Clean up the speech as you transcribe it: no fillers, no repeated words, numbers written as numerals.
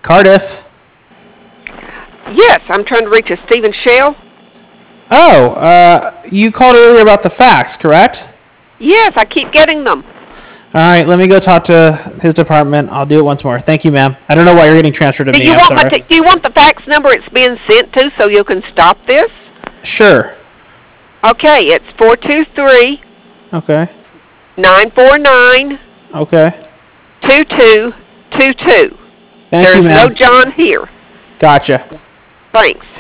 Cardiff. Yes, I'm trying to reach a Stephen Shell. Oh, you called earlier about the fax, correct? Yes, I keep getting them. All right, let me go talk to his department. I'll do it once more. Thank you, ma'am. I don't know why you're getting transferred to me. I'm sorry. Do you want the fax number it's being sent to so you can stop this? Sure. Okay, it's 423. Okay. 949. Okay. 2222. Thank you, ma'am. There's no John here. Gotcha. Thanks.